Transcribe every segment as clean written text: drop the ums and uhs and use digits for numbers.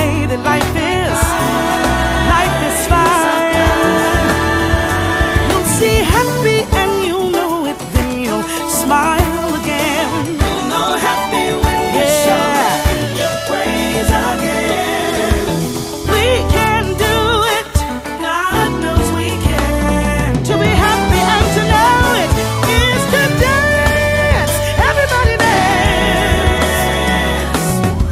say that life is fine. You'll see happy and you'll know it, then you'll smile again. You'll know happy when you show your praise again. We can do it, God knows we can. To be happy and to know it is to dance. Everybody dance.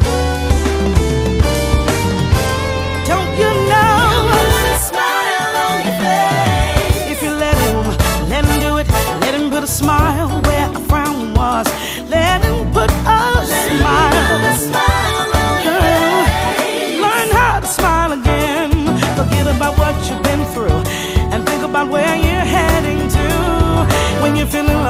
Don't you know? Put a smile on your face. If you let him do it. Let him put a smile where a frown was. Let him put a smile on your face. Learn how to smile again. Forget about what you've been through and think about where you're heading to. When you're feeling